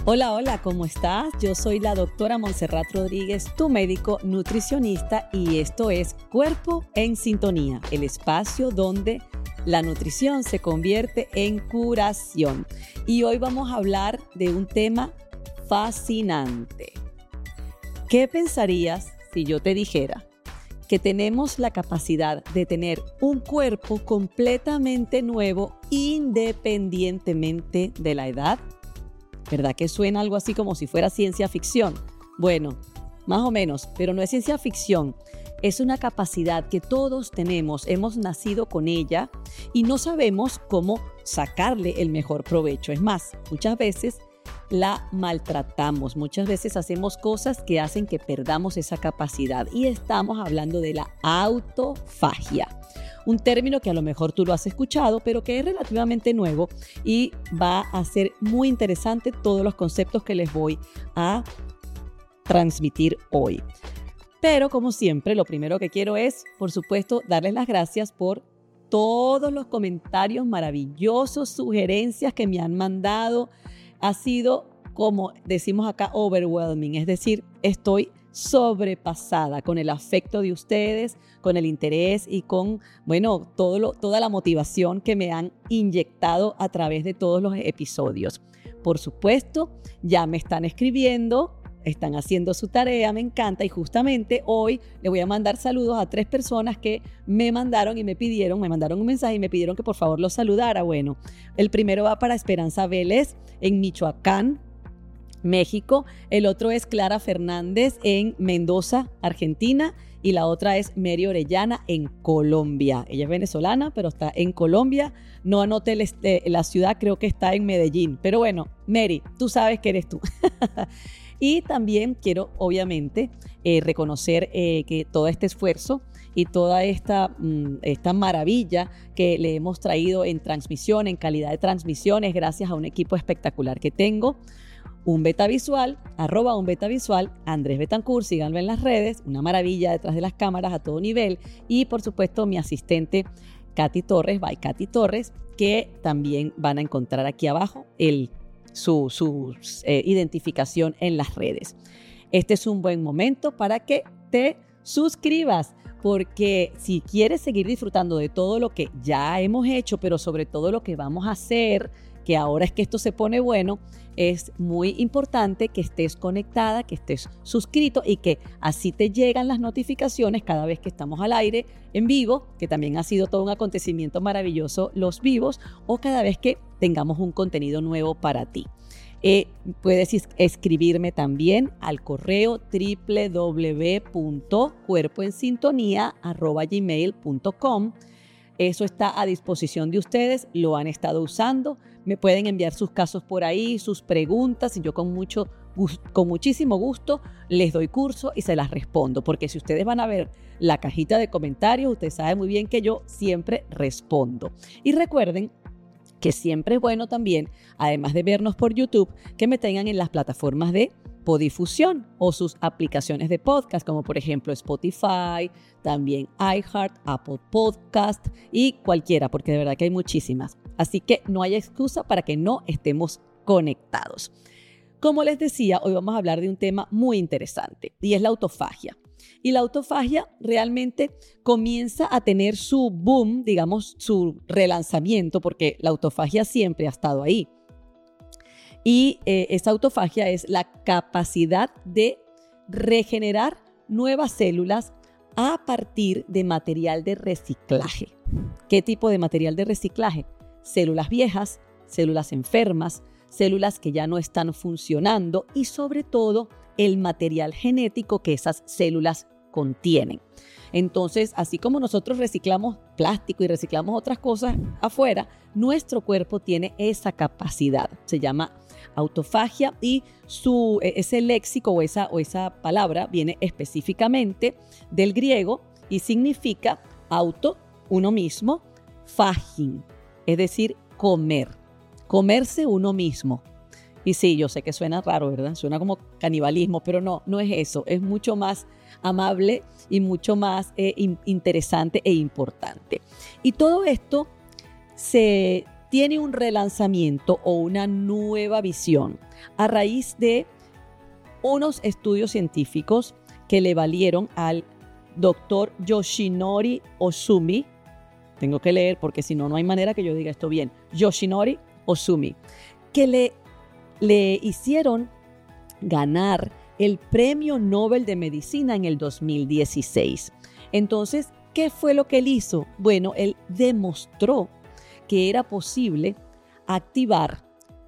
Hola, hola, ¿cómo estás? Yo soy la doctora Montserrat Rodríguez, tu médico nutricionista, y esto es Cuerpo en Sintonía, el espacio donde la nutrición se convierte en curación. Y hoy vamos a hablar de un tema fascinante. ¿Qué pensarías si yo te dijera que tenemos la capacidad de tener un cuerpo completamente nuevo independientemente de la edad? ¿Verdad que suena algo así como si fuera ciencia ficción? Bueno, más o menos, pero no es ciencia ficción. Es una capacidad que todos tenemos, hemos nacido con ella y no sabemos cómo sacarle el mejor provecho. Es más, muchas veces la maltratamos, muchas veces hacemos cosas que hacen que perdamos esa capacidad, y estamos hablando de la autofagia. Un término que a lo mejor tú lo has escuchado, pero que es relativamente nuevo y va a ser muy interesante todos los conceptos que les voy a transmitir hoy. Pero como siempre, lo primero que quiero es, por supuesto, darles las gracias por todos los comentarios maravillosos, sugerencias que me han mandado. Ha sido, como decimos acá, overwhelming, es decir, estoy sobrepasada con el afecto de ustedes, con el interés y con, toda la motivación que me han inyectado a través de todos los episodios. Por supuesto, ya me están escribiendo, están haciendo su tarea, me encanta, y justamente hoy le voy a mandar saludos a 3 personas que me mandaron un mensaje y me pidieron que por favor los saludara. Bueno, el primero va para Esperanza Vélez en Michoacán, México. El otro es Clara Fernández en Mendoza, Argentina, y la otra es Mary Orellana en Colombia. Ella es venezolana, pero está en Colombia. No anoté la ciudad, creo que está en Medellín. Pero bueno, Mary, tú sabes que eres tú. Y también quiero, obviamente, reconocer que todo este esfuerzo y toda esta maravilla que le hemos traído en transmisión, en calidad de transmisión, es gracias a un equipo espectacular que tengo. @unbetavisual, Andrés Betancourt, síganlo en las redes, una maravilla detrás de las cámaras a todo nivel, y por supuesto mi asistente Katy Torres, by Katy Torres, que también van a encontrar aquí abajo su identificación en las redes. Este es un buen momento para que te suscribas, porque si quieres seguir disfrutando de todo lo que ya hemos hecho, pero sobre todo lo que vamos a hacer, que ahora es que esto se pone bueno, es muy importante que estés conectada, que estés suscrito, y que así te llegan las notificaciones cada vez que estamos al aire en vivo, que también ha sido todo un acontecimiento maravilloso los vivos, o cada vez que tengamos un contenido nuevo para ti. Puedes escribirme también al correo www.cuerpoensintonía@gmail.com. Eso está a disposición de ustedes, lo han estado usando. Me pueden enviar sus casos por ahí, sus preguntas, y yo con muchísimo gusto les doy curso y se las respondo, porque si ustedes van a ver la cajita de comentarios, ustedes saben muy bien que yo siempre respondo. Y recuerden que siempre es bueno también, además de vernos por YouTube, que me tengan en las plataformas de podifusión o sus aplicaciones de podcast, como por ejemplo Spotify, también iHeart, Apple Podcast y cualquiera, porque de verdad que hay muchísimas. Así que no hay excusa para que no estemos conectados. Como les decía, hoy vamos a hablar de un tema muy interesante, y es la autofagia. Y la autofagia realmente comienza a tener su boom, digamos, su relanzamiento, porque la autofagia siempre ha estado ahí. Y esa autofagia es la capacidad de regenerar nuevas células a partir de material de reciclaje. ¿Qué tipo de material de reciclaje? Células viejas, células enfermas, células que ya no están funcionando, y sobre todo el material genético que esas células contienen. Entonces, así como nosotros reciclamos plástico y reciclamos otras cosas afuera, nuestro cuerpo tiene esa capacidad. Se llama autofagia, y ese léxico o esa palabra viene específicamente del griego y significa auto, uno mismo, fagin, es decir, comerse uno mismo. Y sí, yo sé que suena raro, ¿verdad? Suena como canibalismo, pero no es eso. Es mucho más amable y mucho más interesante e importante. Y todo esto se tiene un relanzamiento o una nueva visión a raíz de unos estudios científicos que le valieron al doctor Yoshinori Ozumi. Tengo que leer porque si no, no hay manera que yo diga esto bien. Yoshinori Ozumi, que le hicieron ganar el Premio Nobel de Medicina en el 2016. Entonces, ¿qué fue lo que él hizo? Bueno, él demostró que era posible activar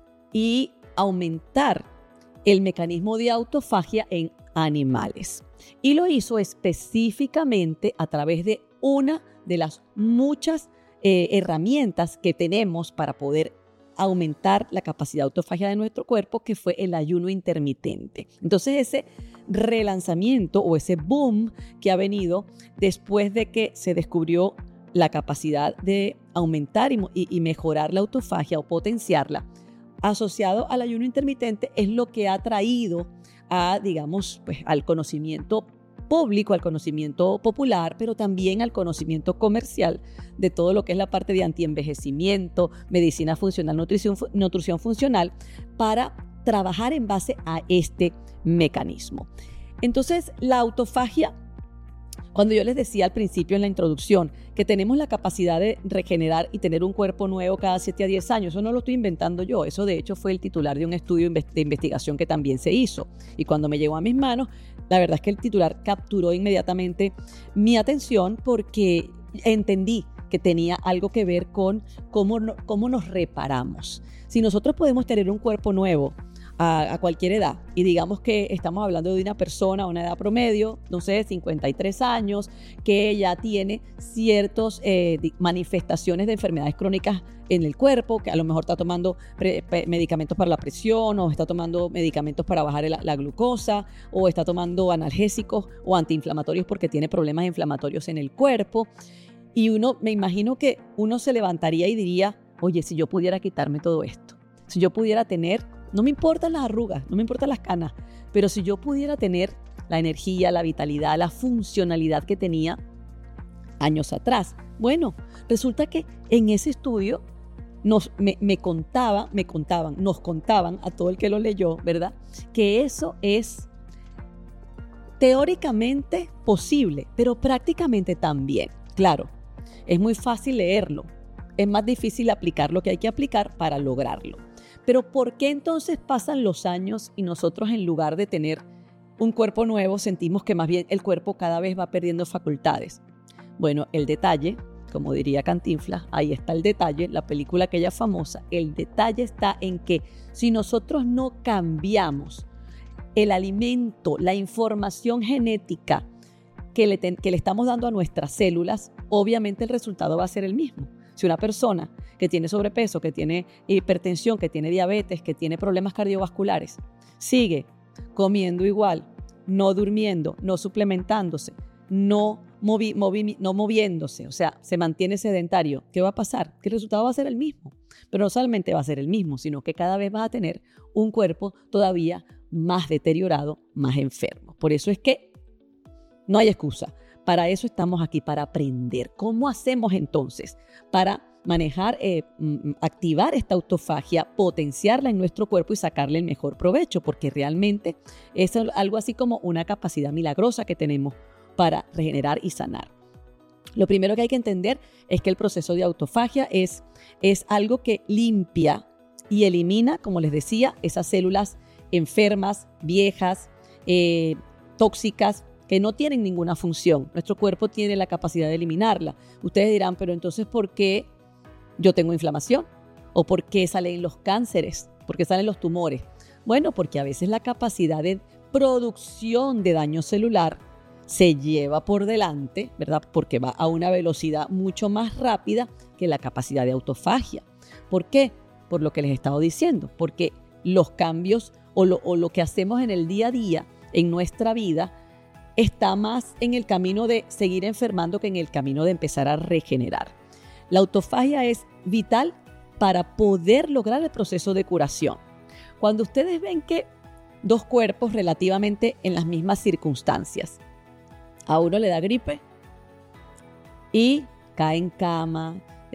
y aumentar el mecanismo de autofagia en animales. Y lo hizo específicamente a través de una de las muchas herramientas que tenemos para poder aumentar la capacidad de autofagia de nuestro cuerpo, que fue el ayuno intermitente. Entonces ese relanzamiento o ese boom que ha venido después de que se descubrió la capacidad de aumentar y mejorar la autofagia o potenciarla, asociado al ayuno intermitente, es lo que ha traído a, digamos, pues, al conocimiento público, al conocimiento popular, pero también al conocimiento comercial de todo lo que es la parte de antienvejecimiento, medicina funcional, nutrición funcional, para trabajar en base a este mecanismo. Entonces, la autofagia, cuando yo les decía al principio en la introducción que tenemos la capacidad de regenerar y tener un cuerpo nuevo cada 7 a 10 años, eso no lo estoy inventando yo, eso de hecho fue el titular de un estudio de investigación que también se hizo. Y cuando me llegó a mis manos, la verdad es que el titular capturó inmediatamente mi atención porque entendí que tenía algo que ver con cómo nos reparamos. Si nosotros podemos tener un cuerpo nuevo a cualquier edad, y digamos que estamos hablando de una persona a una edad promedio, no sé, 53 años, que ya tiene ciertas manifestaciones de enfermedades crónicas en el cuerpo, que a lo mejor está tomando medicamentos para la presión, o está tomando medicamentos para bajar la glucosa, o está tomando analgésicos o antiinflamatorios porque tiene problemas inflamatorios en el cuerpo. Y me imagino que uno se levantaría y diría, oye, si yo pudiera quitarme todo esto, si yo pudiera tener, no me importan las arrugas, no me importan las canas, pero si yo pudiera tener la energía, la vitalidad, la funcionalidad que tenía años atrás. Bueno, resulta que en ese estudio nos contaban a todo el que lo leyó, ¿verdad? Que eso es teóricamente posible, pero prácticamente también. Claro, es muy fácil leerlo, es más difícil aplicar lo que hay que aplicar para lograrlo. Pero ¿por qué entonces pasan los años y nosotros, en lugar de tener un cuerpo nuevo, sentimos que más bien el cuerpo cada vez va perdiendo facultades? Bueno, el detalle, como diría Cantinflas, ahí está el detalle, la película aquella famosa, el detalle está en que si nosotros no cambiamos el alimento, la información genética que le estamos dando a nuestras células, obviamente el resultado va a ser el mismo. Si una persona que tiene sobrepeso, que tiene hipertensión, que tiene diabetes, que tiene problemas cardiovasculares, sigue comiendo igual, no durmiendo, no suplementándose, no moviéndose, o sea, se mantiene sedentario, ¿qué va a pasar? Que el resultado va a ser el mismo. Pero no solamente va a ser el mismo, sino que cada vez vas a tener un cuerpo todavía más deteriorado, más enfermo. Por eso es que no hay excusa. Para eso estamos aquí, para aprender. ¿Cómo hacemos entonces para manejar, activar esta autofagia, potenciarla en nuestro cuerpo y sacarle el mejor provecho? Porque realmente es algo así como una capacidad milagrosa que tenemos para regenerar y sanar. Lo primero que hay que entender es que el proceso de autofagia es algo que limpia y elimina, como les decía, esas células enfermas, viejas, tóxicas, que no tienen ninguna función. Nuestro cuerpo tiene la capacidad de eliminarla. Ustedes dirán, pero entonces, ¿por qué yo tengo inflamación? ¿O por qué salen los cánceres? ¿Por qué salen los tumores? Bueno, porque a veces la capacidad de producción de daño celular se lleva por delante, ¿verdad? Porque va a una velocidad mucho más rápida que la capacidad de autofagia. ¿Por qué? Por lo que les he estado diciendo. Porque los cambios o lo que hacemos en el día a día, en nuestra vida, está más en el camino de seguir enfermando que en el camino de empezar a regenerar. La autofagia es vital para poder lograr el proceso de curación. Cuando ustedes ven que dos cuerpos relativamente en las mismas circunstancias, a uno le da gripe y cae en cama,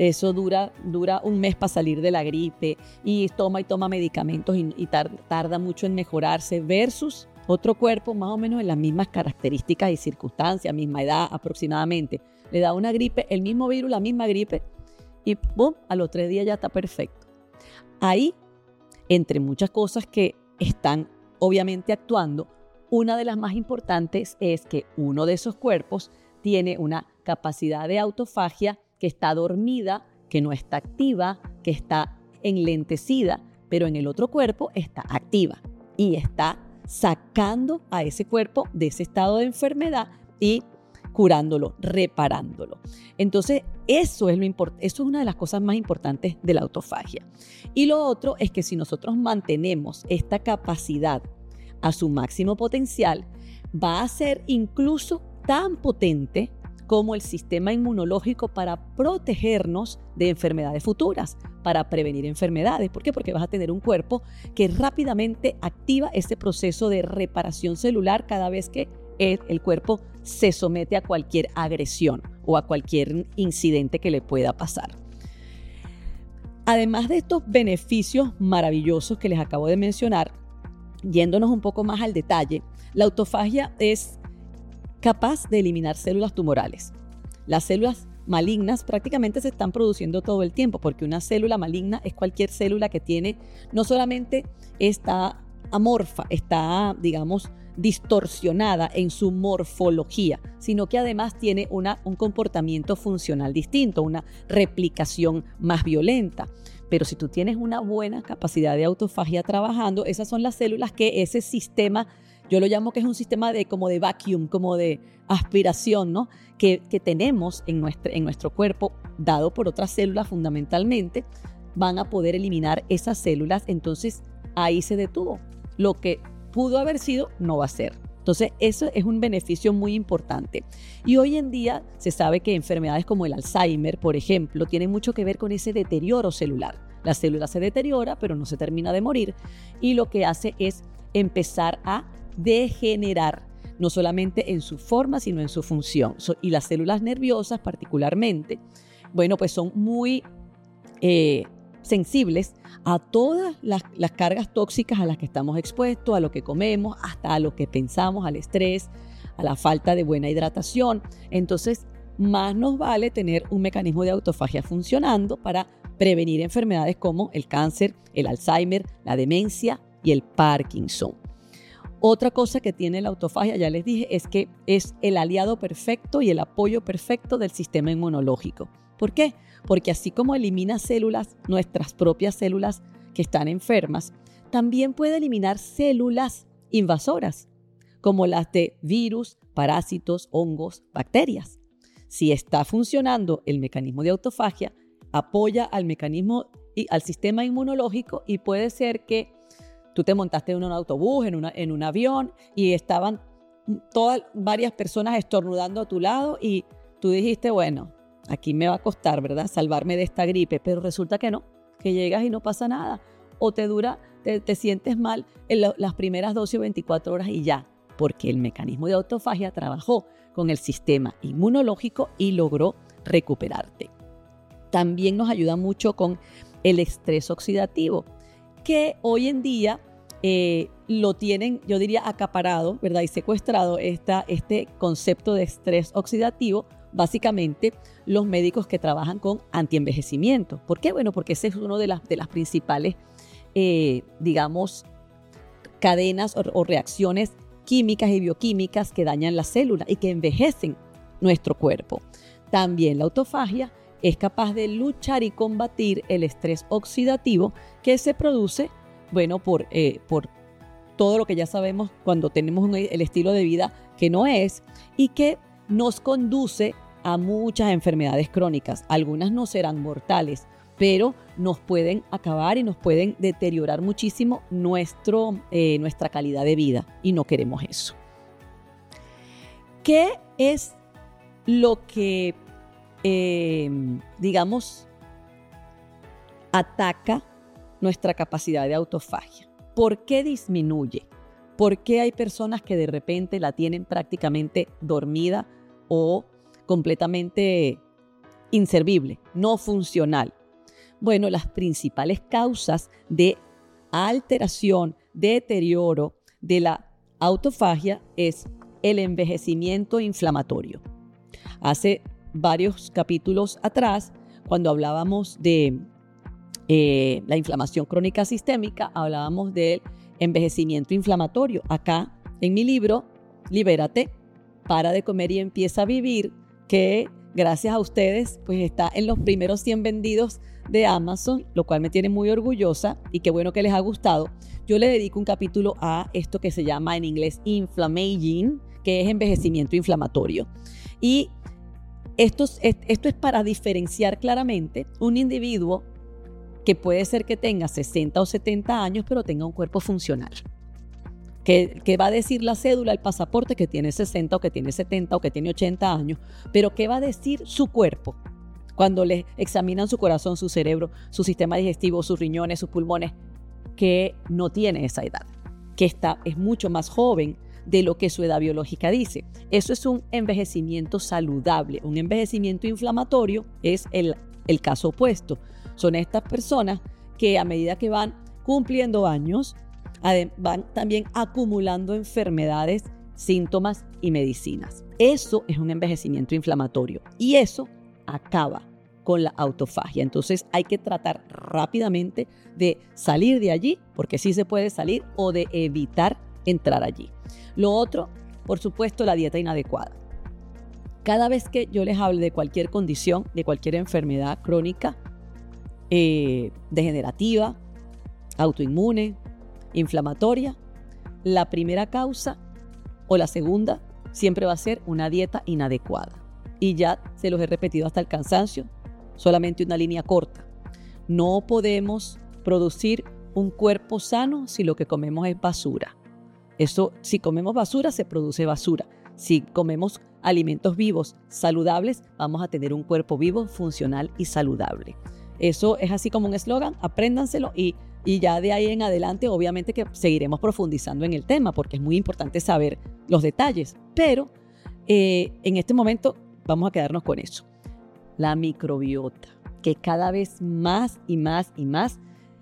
Eso dura un mes para salir de la gripe y toma medicamentos y tarda mucho en mejorarse versus otro cuerpo más o menos en las mismas características y circunstancias, misma edad aproximadamente. Le da una gripe, el mismo virus, la misma gripe y ¡pum! A los 3 días ya está perfecto. Ahí, entre muchas cosas que están obviamente actuando, una de las más importantes es que uno de esos cuerpos tiene una capacidad de autofagia que está dormida, que no está activa, que está enlentecida, pero en el otro cuerpo está activa y está sacando a ese cuerpo de ese estado de enfermedad y curándolo, reparándolo. Entonces, eso es una de las cosas más importantes de la autofagia. Y lo otro es que si nosotros mantenemos esta capacidad a su máximo potencial, va a ser incluso tan potente como el sistema inmunológico para protegernos de enfermedades futuras, para prevenir enfermedades. ¿Por qué? Porque vas a tener un cuerpo que rápidamente activa ese proceso de reparación celular cada vez que el cuerpo se somete a cualquier agresión o a cualquier incidente que le pueda pasar. Además de estos beneficios maravillosos que les acabo de mencionar, yéndonos un poco más al detalle, la autofagia es capaz de eliminar células tumorales. Las células malignas prácticamente se están produciendo todo el tiempo, porque una célula maligna es cualquier célula que tiene, no solamente está amorfa, está, digamos, distorsionada en su morfología, sino que además tiene un comportamiento funcional distinto, una replicación más violenta. Pero si tú tienes una buena capacidad de autofagia trabajando, esas son las células que ese sistema, yo lo llamo que es un sistema como de vacuum, como de aspiración, ¿no? que tenemos en nuestro cuerpo, dado por otras células fundamentalmente, van a poder eliminar esas células. Entonces ahí se detuvo. Lo que pudo haber sido no va a ser. Entonces eso es un beneficio muy importante. Y hoy en día se sabe que enfermedades como el Alzheimer, por ejemplo, tienen mucho que ver con ese deterioro celular. La célula se deteriora, pero no se termina de morir, y lo que hace es empezar a degenerar, no solamente en su forma, sino en su función. Y las células nerviosas particularmente, bueno, pues son muy sensibles a todas las cargas tóxicas a las que estamos expuestos, a lo que comemos, hasta a lo que pensamos, al estrés, a la falta de buena hidratación. Entonces, más nos vale tener un mecanismo de autofagia funcionando para prevenir enfermedades como el cáncer, el Alzheimer, la demencia y el Parkinson. Otra cosa que tiene la autofagia, ya les dije, es que es el aliado perfecto y el apoyo perfecto del sistema inmunológico. ¿Por qué? Porque así como elimina células, nuestras propias células que están enfermas, también puede eliminar células invasoras, como las de virus, parásitos, hongos, bacterias. Si está funcionando el mecanismo de autofagia, apoya al mecanismo y al sistema inmunológico, y puede ser que tú te montaste en un autobús, en un avión, y estaban varias personas estornudando a tu lado y tú dijiste, bueno, aquí me va a costar, ¿verdad?, salvarme de esta gripe, pero resulta que no, que llegas y no pasa nada, o te sientes mal en las primeras 12 o 24 horas y ya, porque el mecanismo de autofagia trabajó con el sistema inmunológico y logró recuperarte. También nos ayuda mucho con el estrés oxidativo, que hoy en día lo tienen, yo diría, acaparado, ¿verdad?, y secuestrado este concepto de estrés oxidativo, básicamente los médicos que trabajan con antienvejecimiento. ¿Por qué? Bueno, porque ese es uno de las principales, digamos, cadenas o reacciones químicas y bioquímicas que dañan la célula y que envejecen nuestro cuerpo. También la autofagia es capaz de luchar y combatir el estrés oxidativo que se produce, bueno, por todo lo que ya sabemos cuando tenemos el estilo de vida que no es, y que nos conduce a muchas enfermedades crónicas. Algunas no serán mortales, pero nos pueden acabar y nos pueden deteriorar muchísimo nuestra calidad de vida, y no queremos eso. ¿Qué es lo que digamos, ataca nuestra capacidad de autofagia? ¿Por qué disminuye? ¿Por qué hay personas que de repente la tienen prácticamente dormida o completamente inservible, no funcional. Bueno, las principales causas de alteración, deterioro de la autofagia es el envejecimiento inflamatorio. Hace varios capítulos atrás, cuando hablábamos de la inflamación crónica sistémica, hablábamos del envejecimiento inflamatorio. Acá, en mi libro, Libérate, para de comer y empieza a vivir, que gracias a ustedes, pues está en los primeros 100 vendidos de Amazon, lo cual me tiene muy orgullosa y qué bueno que les ha gustado. Yo le dedico un capítulo a esto que se llama en inglés inflammaging, que es envejecimiento inflamatorio. Y esto es para diferenciar claramente un individuo que puede ser que tenga 60 o 70 años, pero tenga un cuerpo funcional. ¿Qué va a decir la cédula, el pasaporte, que tiene 60 o que tiene 70 o que tiene 80 años? Pero ¿qué va a decir su cuerpo cuando le examinan su corazón, su cerebro, su sistema digestivo, sus riñones, sus pulmones? Que no tiene esa edad, que es mucho más joven de lo que su edad biológica dice. Eso es un envejecimiento saludable. Un envejecimiento inflamatorio es el caso opuesto. Son estas personas que a medida que van cumpliendo años, van también acumulando enfermedades, síntomas y medicinas. Eso es un envejecimiento inflamatorio y eso acaba con la autofagia. Entonces hay que tratar rápidamente de salir de allí, porque sí se puede salir, o de evitar entrar allí. Lo otro, por supuesto, la dieta inadecuada. Cada vez que yo les hable de cualquier condición, de cualquier enfermedad crónica, degenerativa, autoinmune, inflamatoria, la primera causa o la segunda siempre va a ser una dieta inadecuada. Y ya se los he repetido hasta el cansancio, solamente una línea corta. No podemos producir un cuerpo sano si lo que comemos es basura. Si comemos basura, se produce basura. Si comemos alimentos vivos, saludables, vamos a tener un cuerpo vivo, funcional y saludable. Eso es así como un eslogan, apréndanselo y ya de ahí en adelante obviamente que seguiremos profundizando en el tema porque es muy importante saber los detalles. Pero en este momento vamos a quedarnos con eso. La microbiota, que cada vez más y más y más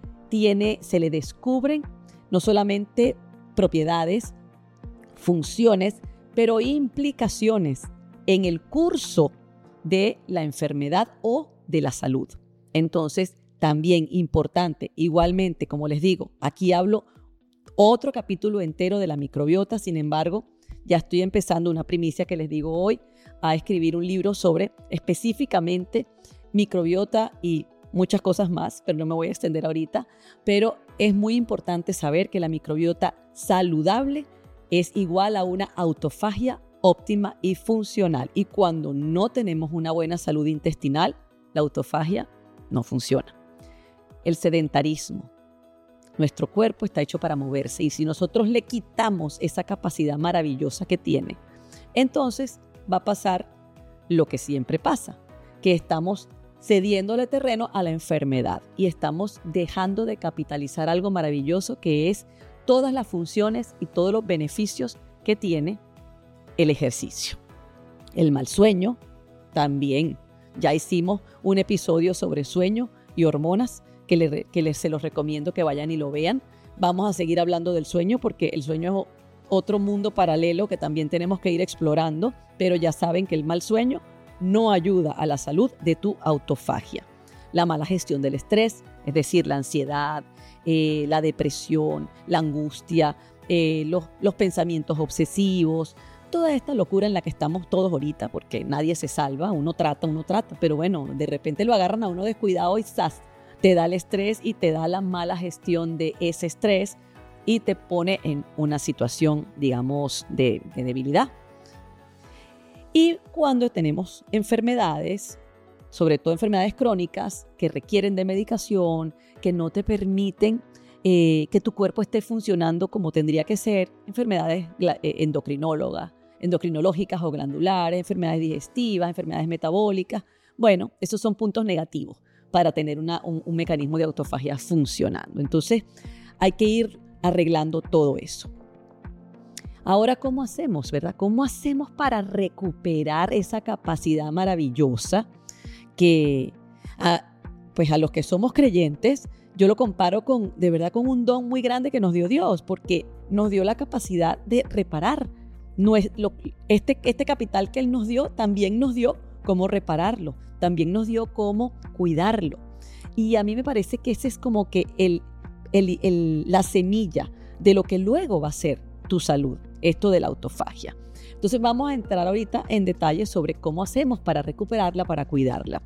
se le descubren no solamente propiedades, funciones, pero implicaciones en el curso de la enfermedad o de la salud. Entonces, también importante, igualmente, como les digo, aquí hablo otro capítulo entero de la microbiota. Sin embargo, ya estoy empezando una primicia que les digo hoy, a escribir un libro sobre específicamente microbiota y muchas cosas más, pero no me voy a extender ahorita. Pero es muy importante saber que la microbiota saludable es igual a una autofagia óptima y funcional. Y cuando no tenemos una buena salud intestinal, la autofagia no funciona. El sedentarismo. Nuestro cuerpo está hecho para moverse y si nosotros le quitamos esa capacidad maravillosa que tiene, entonces va a pasar lo que siempre pasa, que estamos cediéndole terreno a la enfermedad y estamos dejando de capitalizar algo maravilloso que es todas las funciones y todos los beneficios que tiene el ejercicio. El mal sueño también. Ya hicimos un episodio sobre sueño y hormonas que se los recomiendo que vayan y lo vean. Vamos a seguir hablando del sueño porque el sueño es otro mundo paralelo que también tenemos que ir explorando, pero ya saben que el mal sueño no ayuda a la salud de tu autofagia. La mala gestión del estrés, es decir, la ansiedad, la depresión, la angustia, los pensamientos obsesivos, toda esta locura en la que estamos todos ahorita, porque nadie se salva, uno trata, pero bueno, de repente lo agarran a uno descuidado y ¡zas! Te da el estrés y te da la mala gestión de ese estrés y te pone en una situación, digamos, de debilidad. Y cuando tenemos enfermedades, sobre todo enfermedades crónicas que requieren de medicación, que no te permiten que tu cuerpo esté funcionando como tendría que ser, enfermedades endocrinológicas o glandulares, enfermedades digestivas, enfermedades metabólicas, bueno, esos son puntos negativos para tener un mecanismo de autofagia funcionando. Entonces, hay que ir arreglando todo eso. Ahora, ¿cómo hacemos, verdad? ¿Cómo hacemos para recuperar esa capacidad maravillosa que pues a los que somos creyentes, yo lo comparo de verdad con un don muy grande que nos dio Dios, porque nos dio la capacidad de reparar. Este capital que Él nos dio, también nos dio cómo repararlo, también nos dio cómo cuidarlo. Y a mí me parece que ese es como que la semilla de lo que luego va a ser tu salud, esto de la autofagia. Entonces vamos a entrar ahorita en detalles sobre cómo hacemos para recuperarla, para cuidarla.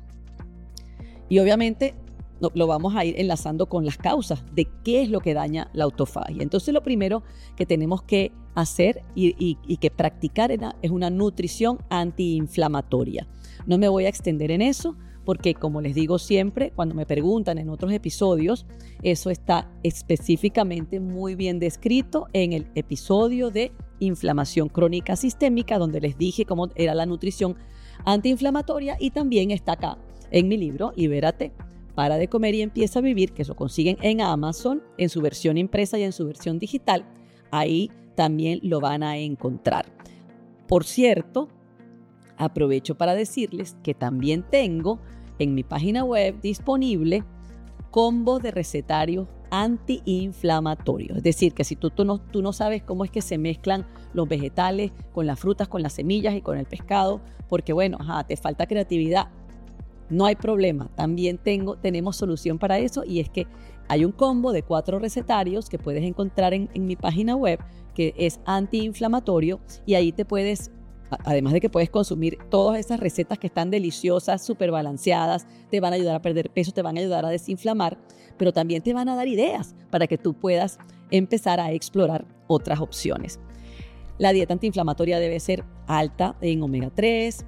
Y obviamente lo vamos a ir enlazando con las causas de qué es lo que daña la autofagia. Entonces lo primero que tenemos que hacer y que practicar es una nutrición antiinflamatoria. No me voy a extender en eso porque, como les digo siempre, cuando me preguntan en otros episodios, eso está específicamente muy bien descrito en el episodio de inflamación crónica sistémica, donde les dije cómo era la nutrición antiinflamatoria, y también está acá en mi libro Libérate, para de comer y empieza a vivir, que eso consiguen en Amazon, en su versión impresa y en su versión digital. Ahí también lo van a encontrar. Por cierto, aprovecho para decirles que también tengo en mi página web disponible combo de recetarios antiinflamatorios. Es decir, que si tú no sabes cómo es que se mezclan los vegetales con las frutas, con las semillas y con el pescado, porque bueno, te falta creatividad, no hay problema. También tenemos solución para eso, y es que hay un combo de 4 recetarios que puedes encontrar en mi página web, que es antiinflamatorio, y ahí te puedes, además de que puedes consumir todas esas recetas que están deliciosas, súper balanceadas, te van a ayudar a perder peso, te van a ayudar a desinflamar, pero también te van a dar ideas para que tú puedas empezar a explorar otras opciones. La dieta antiinflamatoria debe ser alta en omega 3,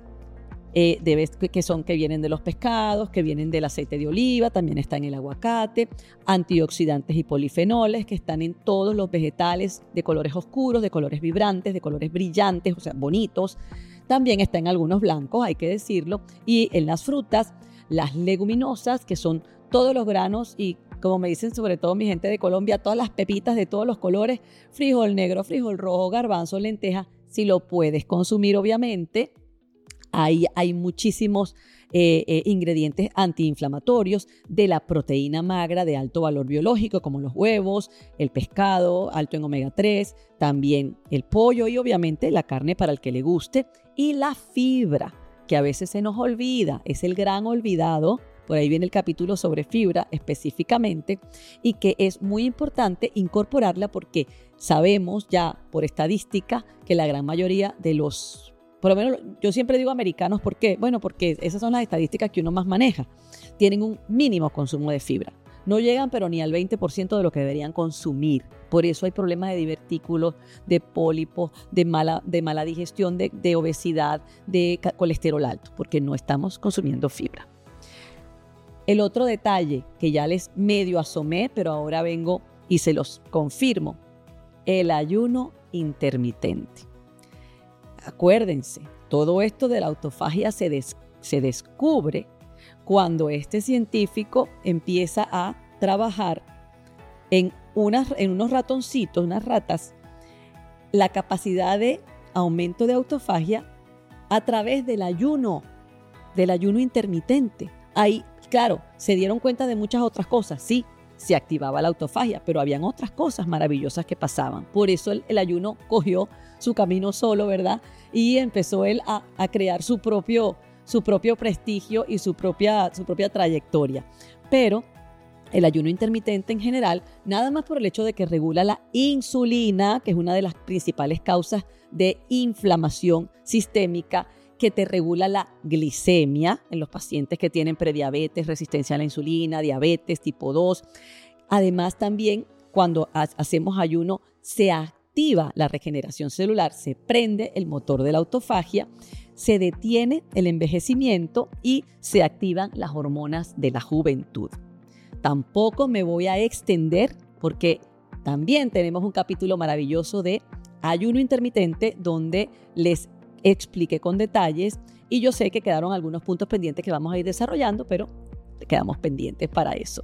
que vienen de los pescados, que vienen del aceite de oliva, también está en el aguacate, antioxidantes y polifenoles que están en todos los vegetales de colores oscuros, de colores vibrantes, de colores brillantes, o sea, bonitos. También está en algunos blancos, hay que decirlo, y en las frutas, las leguminosas, que son todos los granos y, como me dicen sobre todo mi gente de Colombia, todas las pepitas de todos los colores, frijol negro, frijol rojo, garbanzo, lenteja, si lo puedes consumir, obviamente. Ahí hay muchísimos ingredientes antiinflamatorios, de la proteína magra de alto valor biológico, como los huevos, el pescado, alto en omega 3, también el pollo y obviamente la carne para el que le guste, y la fibra, que a veces se nos olvida, es el gran olvidado. Por ahí viene el capítulo sobre fibra específicamente, y que es muy importante incorporarla porque sabemos ya por estadística que la gran mayoría de los, por lo menos yo siempre digo americanos, ¿por qué? Bueno, porque esas son las estadísticas que uno más maneja, tienen un mínimo consumo de fibra. No llegan pero ni al 20% de lo que deberían consumir. Por eso hay problemas de divertículos, de pólipos, de mala digestión, de obesidad, de colesterol alto, porque no estamos consumiendo fibra. El otro detalle que ya les medio asomé, pero ahora vengo y se los confirmo, el ayuno intermitente. Acuérdense, todo esto de la autofagia se descubre cuando este científico empieza a trabajar en unos ratoncitos, unas ratas, la capacidad de aumento de autofagia a través del ayuno intermitente. Ahí, claro, se dieron cuenta de muchas otras cosas. Sí, se activaba la autofagia, pero habían otras cosas maravillosas que pasaban. Por eso el ayuno cogió su camino solo, ¿verdad? Y empezó él a crear su propio prestigio y su propia trayectoria. Pero el ayuno intermitente en general, nada más por el hecho de que regula la insulina, que es una de las principales causas de inflamación sistémica, que te regula la glicemia en los pacientes que tienen prediabetes, resistencia a la insulina, diabetes tipo 2. Además, también cuando hacemos ayuno se activa la regeneración celular, se prende el motor de la autofagia, se detiene el envejecimiento y se activan las hormonas de la juventud. Tampoco me voy a extender porque también tenemos un capítulo maravilloso de ayuno intermitente donde les expliqué con detalles, y yo sé que quedaron algunos puntos pendientes que vamos a ir desarrollando, pero quedamos pendientes para eso.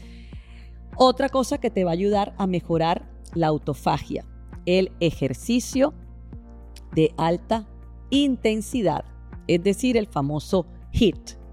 Otra cosa que te va a ayudar a mejorar la autofagia, el ejercicio de alta intensidad, es decir, el famoso HIIT.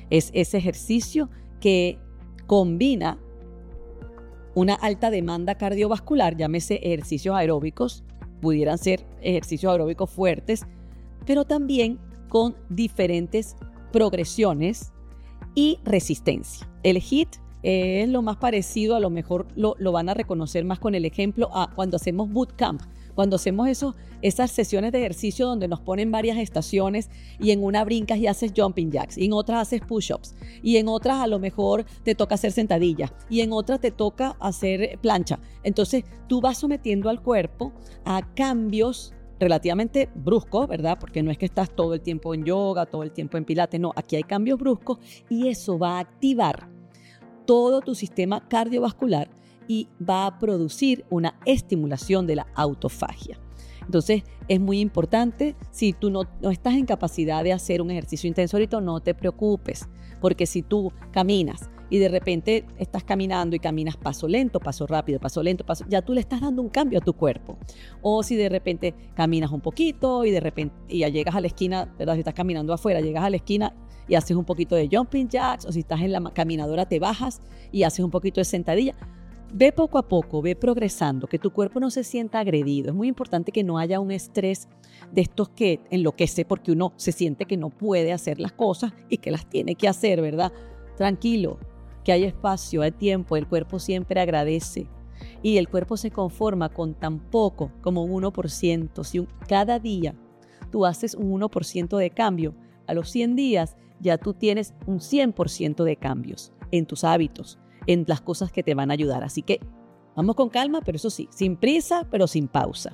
Es ese ejercicio que combina una alta demanda cardiovascular, llámese ejercicios aeróbicos, pudieran ser ejercicios aeróbicos fuertes, pero también con diferentes progresiones y resistencia. El HIIT es lo más parecido, a lo mejor lo van a reconocer más con el ejemplo a cuando hacemos bootcamp, cuando hacemos esas sesiones de ejercicio donde nos ponen varias estaciones y en una brincas y haces jumping jacks, y en otras haces push-ups, y en otras a lo mejor te toca hacer sentadillas, y en otras te toca hacer plancha. Entonces tú vas sometiendo al cuerpo a cambios relativamente bruscos, ¿verdad? Porque no es que estás todo el tiempo en yoga, todo el tiempo en pilates, no, aquí hay cambios bruscos y eso va a activar todo tu sistema cardiovascular y va a producir una estimulación de la autofagia. Entonces es muy importante, si tú no estás en capacidad de hacer un ejercicio intenso ahorita, no te preocupes, porque si tú caminas y de repente estás caminando y caminas paso lento, paso rápido, paso lento, ya tú le estás dando un cambio a tu cuerpo. O si de repente caminas un poquito y de repente ya llegas a la esquina, ¿verdad? Si estás caminando afuera, llegas a la esquina y haces un poquito de jumping jacks, o si estás en la caminadora te bajas y haces un poquito de sentadilla. Ve poco a poco, ve progresando, que tu cuerpo no se sienta agredido. Es muy importante que no haya un estrés de estos que enloquece porque uno se siente que no puede hacer las cosas y que las tiene que hacer, ¿verdad? Tranquilo, que hay espacio, hay tiempo, el cuerpo siempre agradece y el cuerpo se conforma con tan poco como un 1%. Si cada día tú haces un 1% de cambio, a los 100 días ya tú tienes un 100% de cambios en tus hábitos, en las cosas que te van a ayudar. Así que vamos con calma, pero eso sí, sin prisa, pero sin pausa.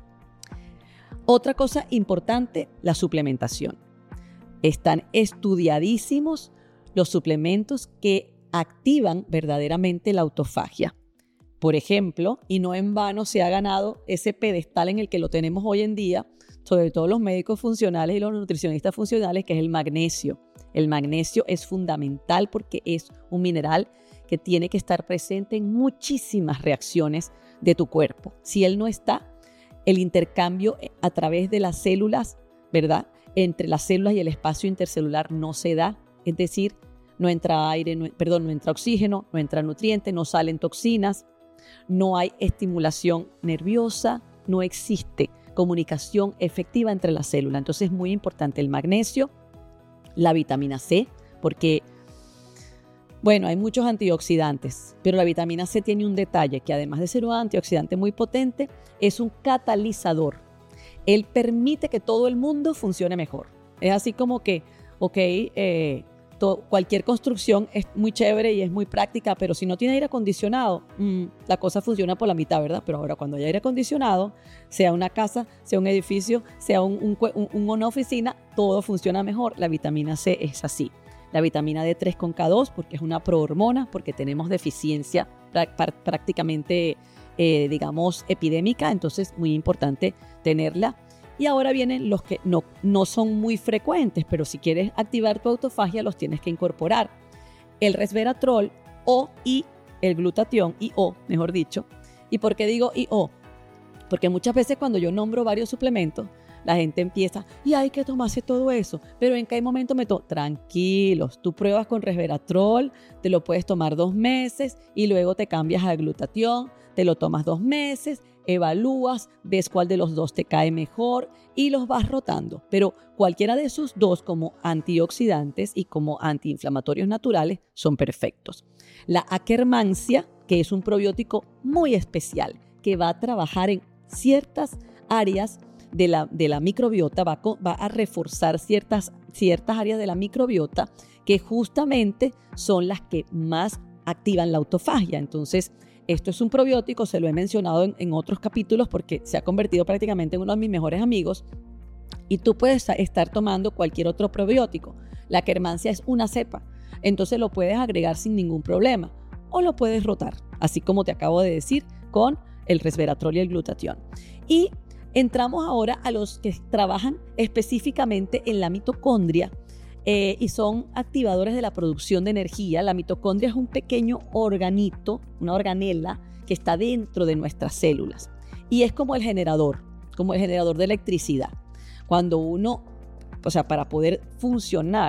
Otra cosa importante, la suplementación. Están estudiadísimos los suplementos que activan verdaderamente la autofagia. Por ejemplo, y no en vano se ha ganado ese pedestal en el que lo tenemos hoy en día, sobre todo los médicos funcionales y los nutricionistas funcionales, que es el magnesio. El magnesio es fundamental porque es un mineral que tiene que estar presente en muchísimas reacciones de tu cuerpo. Si él no está, el intercambio a través de las células, ¿verdad? Entre las células y el espacio intercelular no se da, es decir, no entra aire, no entra oxígeno, no entra nutriente, no salen toxinas, no hay estimulación nerviosa, no existe comunicación efectiva entre las células. Entonces es muy importante el magnesio, la vitamina C, porque bueno, hay muchos antioxidantes, pero la vitamina C tiene un detalle, que además de ser un antioxidante muy potente, es un catalizador. Él permite que todo el mundo funcione mejor. Es así como que, cualquier construcción es muy chévere y es muy práctica, pero si no tiene aire acondicionado, la cosa funciona por la mitad, ¿verdad? Pero ahora cuando hay aire acondicionado, sea una casa, sea un edificio, sea una oficina, todo funciona mejor. La vitamina C es así. La vitamina D3 con K2 porque es una prohormona, porque tenemos deficiencia prácticamente, epidémica, entonces muy importante tenerla. Y ahora vienen los que no son muy frecuentes, pero si quieres activar tu autofagia los tienes que incorporar. El resveratrol y el glutatión, mejor dicho. ¿Y por qué digo IO? Porque muchas veces cuando yo nombro varios suplementos, la gente empieza, y hay que tomarse todo eso, pero ¿en qué momento Tranquilos, tú pruebas con resveratrol, te lo puedes tomar 2 meses y luego te cambias a glutatión, te lo tomas 2 meses, evalúas, ves cuál de los dos te cae mejor y los vas rotando. Pero cualquiera de esos dos como antioxidantes y como antiinflamatorios naturales son perfectos. La Akkermansia, que es un probiótico muy especial que va a trabajar en ciertas áreas de la microbiota, va a reforzar ciertas áreas de la microbiota que justamente son las que más activan la autofagia. Entonces, esto es un probiótico, se lo he mencionado en otros capítulos porque se ha convertido prácticamente en uno de mis mejores amigos y tú puedes estar tomando cualquier otro probiótico. La Akkermansia es una cepa, entonces lo puedes agregar sin ningún problema o lo puedes rotar, así como te acabo de decir con el resveratrol y el glutatión. Y entramos ahora a los que trabajan específicamente en la mitocondria y son activadores de la producción de energía. La mitocondria es un pequeño organito, una organela que está dentro de nuestras células y es como el generador de electricidad. Cuando para poder funcionar,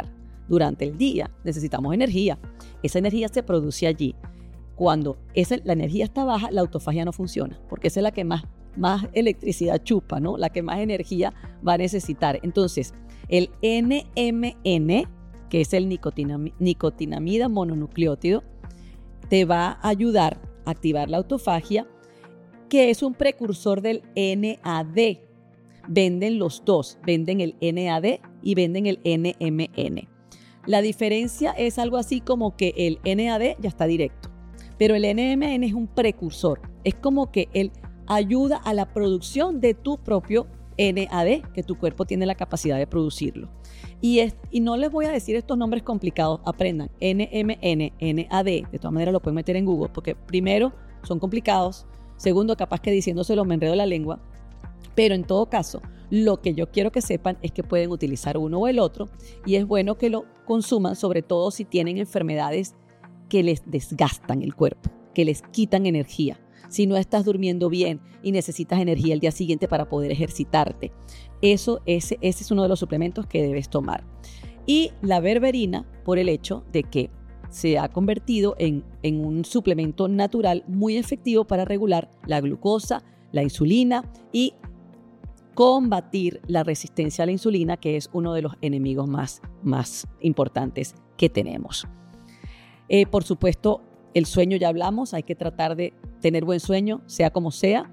durante el día. Necesitamos energía. Esa energía se produce allí. Cuando la energía está baja, la autofagia no funciona, porque esa es la que más electricidad chupa, ¿no? La que más energía va a necesitar. Entonces, el NMN, que es el nicotinamida mononucleótido, te va a ayudar a activar la autofagia, que es un precursor del NAD. Venden los dos, venden el NAD y venden el NMN. La diferencia es algo así como que el NAD ya está directo, pero el NMN es un precursor. Es como que él ayuda a la producción de tu propio NAD, que tu cuerpo tiene la capacidad de producirlo. Y no les voy a decir estos nombres complicados, aprendan NMN, NAD, de todas maneras lo pueden meter en Google, porque primero son complicados, segundo capaz que diciéndoselo me enredo la lengua, pero en todo caso, lo que yo quiero que sepan es que pueden utilizar uno o el otro y es bueno que lo consuman, sobre todo si tienen enfermedades que les desgastan el cuerpo, que les quitan energía. Si no estás durmiendo bien y necesitas energía el día siguiente para poder ejercitarte. Ese es uno de los suplementos que debes tomar. Y la berberina, por el hecho de que se ha convertido en un suplemento natural muy efectivo para regular la glucosa, la insulina y combatir la resistencia a la insulina, que es uno de los enemigos más importantes que tenemos. Por supuesto, el sueño ya hablamos, hay que tratar de tener buen sueño, sea como sea.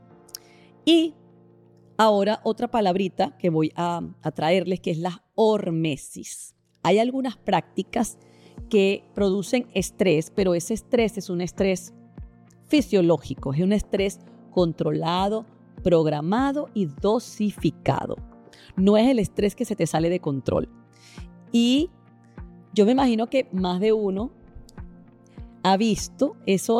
Y ahora otra palabrita que voy a traerles, que es la hormesis. Hay algunas prácticas que producen estrés, pero ese estrés es un estrés fisiológico, es un estrés controlado, programado y dosificado. No es el estrés que se te sale de control. Y yo me imagino que más de uno ha visto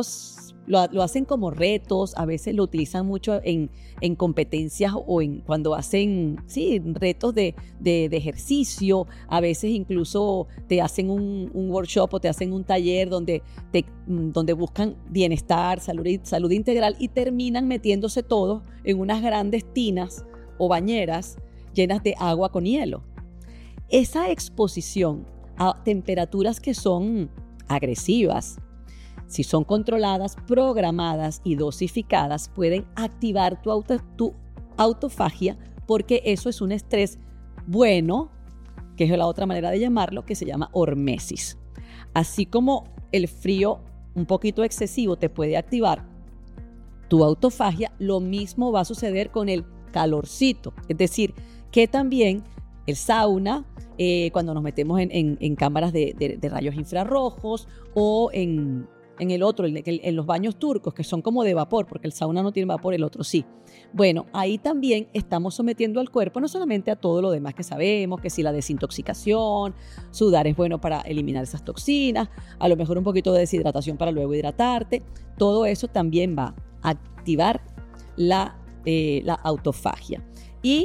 lo hacen como retos, a veces lo utilizan mucho en competencias o cuando hacen retos de ejercicio, a veces incluso te hacen un workshop o te hacen un taller donde buscan bienestar, salud integral y terminan metiéndose todos en unas grandes tinas o bañeras llenas de agua con hielo. Esa exposición a temperaturas que son agresivas, si son controladas, programadas y dosificadas, pueden activar tu autofagia, porque eso es un estrés bueno, que es la otra manera de llamarlo, que se llama hormesis. Así como el frío un poquito excesivo te puede activar tu autofagia, lo mismo va a suceder con el calorcito. Es decir, que también el sauna, cuando nos metemos en cámaras de rayos infrarrojos o en los baños turcos, que son como de vapor, porque el sauna no tiene vapor, el otro sí. Bueno, ahí también estamos sometiendo al cuerpo no solamente a todo lo demás que sabemos, que si la desintoxicación, sudar es bueno para eliminar esas toxinas, a lo mejor un poquito de deshidratación para luego hidratarte. Todo eso también va a activar la autofagia. Y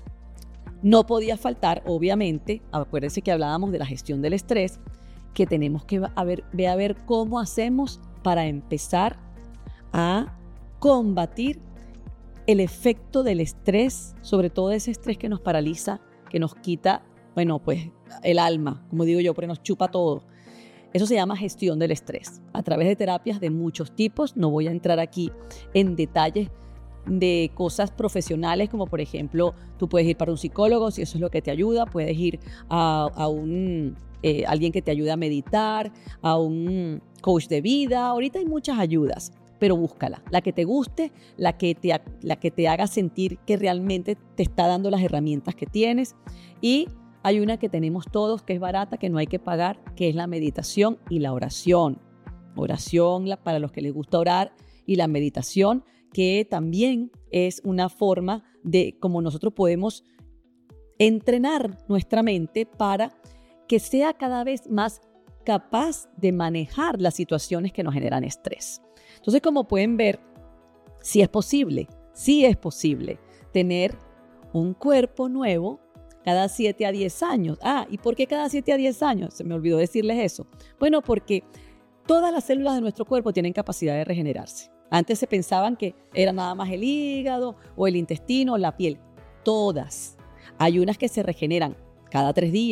no podía faltar, obviamente, acuérdense que hablábamos de la gestión del estrés, que tenemos que ver cómo hacemos para empezar a combatir el efecto del estrés, sobre todo ese estrés que nos paraliza, que nos quita, el alma, como digo yo, porque nos chupa todo. Eso se llama gestión del estrés, a través de terapias de muchos tipos. No voy a entrar aquí en detalles de cosas profesionales, como por ejemplo, tú puedes ir para un psicólogo, si eso es lo que te ayuda, puedes ir a alguien que te ayude a meditar, a un coach de vida. Ahorita hay muchas ayudas, pero búscala, la que te guste, la que te haga sentir que realmente te está dando las herramientas que tienes. Y hay una que tenemos todos, que es barata, que no hay que pagar, que es la meditación y la oración. Oración para los que les gusta orar, y la meditación, que también es una forma de cómo nosotros podemos entrenar nuestra mente para que sea cada vez más capaz de manejar las situaciones que nos generan estrés. Entonces, como pueden ver, sí es posible tener un cuerpo nuevo cada 7 a 10 años. ¿Y por qué cada 7 a 10 años? Se me olvidó decirles eso. Bueno, porque todas las células de nuestro cuerpo tienen capacidad de regenerarse. Antes se pensaban que era nada más el hígado o el intestino o la piel. Todas. Hay unas que se regeneran cada 3 días,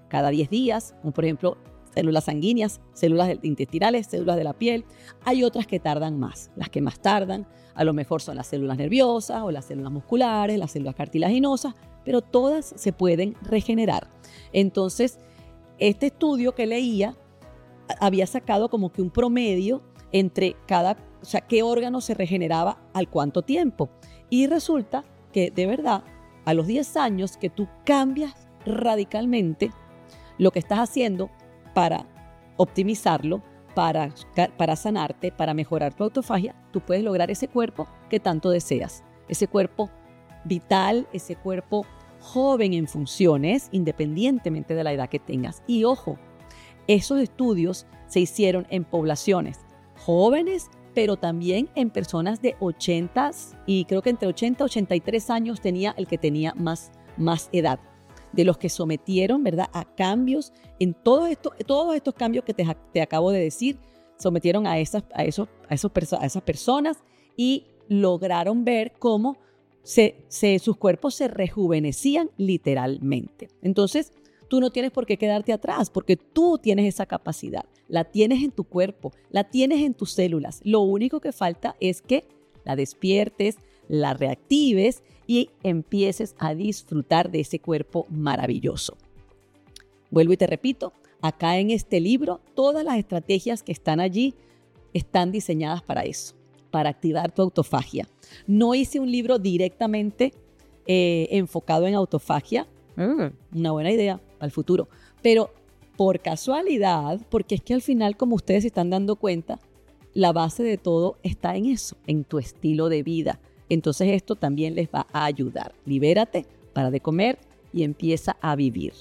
cada 10 días, como por ejemplo células sanguíneas, células intestinales, células de la piel. Hay otras que tardan más. Las que más tardan a lo mejor son las células nerviosas o las células musculares, las células cartilaginosas, pero todas se pueden regenerar. Entonces, este estudio que leía había sacado como que un promedio entre o sea, qué órgano se regeneraba al cuánto tiempo. Y resulta que de verdad, a los 10 años que tú cambias radicalmente lo que estás haciendo para optimizarlo, para sanarte, para mejorar tu autofagia, tú puedes lograr ese cuerpo que tanto deseas. Ese cuerpo vital, ese cuerpo joven en funciones, independientemente de la edad que tengas. Y ojo, esos estudios se hicieron en poblaciones jóvenes, pero también en personas de 80 y creo que entre 80 y 83 años tenía el que tenía más edad. De los que sometieron, ¿verdad?, a cambios en todos estos cambios que te acabo de decir, sometieron a esas personas y lograron ver cómo sus cuerpos se rejuvenecían literalmente. Entonces, tú no tienes por qué quedarte atrás porque tú tienes esa capacidad. La tienes en tu cuerpo, la tienes en tus células. Lo único que falta es que la despiertes, la reactives y empieces a disfrutar de ese cuerpo maravilloso. Vuelvo y te repito, acá en este libro, todas las estrategias que están allí están diseñadas para eso, para activar tu autofagia. No hice un libro directamente enfocado en autofagia. Una buena idea para el futuro. Pero por casualidad, porque es que al final, como ustedes se están dando cuenta, la base de todo está en eso, en tu estilo de vida. Entonces esto también les va a ayudar. Libérate, para de comer y empieza a vivir.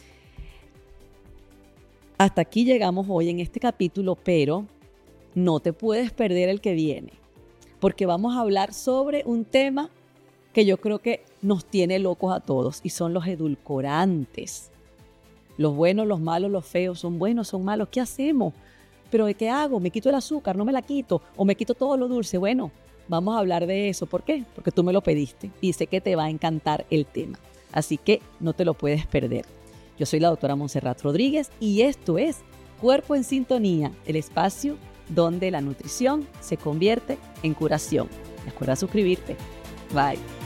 Hasta aquí llegamos hoy en este capítulo, pero no te puedes perder el que viene, porque vamos a hablar sobre un tema que yo creo que nos tiene locos a todos y son los edulcorantes. Los buenos, los malos, los feos, son buenos, son malos. ¿Qué hacemos? ¿Pero de qué hago? ¿Me quito el azúcar? ¿No me la quito? ¿O me quito todo lo dulce? Bueno, vamos a hablar de eso. ¿Por qué? Porque tú me lo pediste y sé que te va a encantar el tema. Así que no te lo puedes perder. Yo soy la doctora Montserrat Rodríguez y esto es Cuerpo en Sintonía, el espacio donde la nutrición se convierte en curación. Recuerda suscribirte. Bye.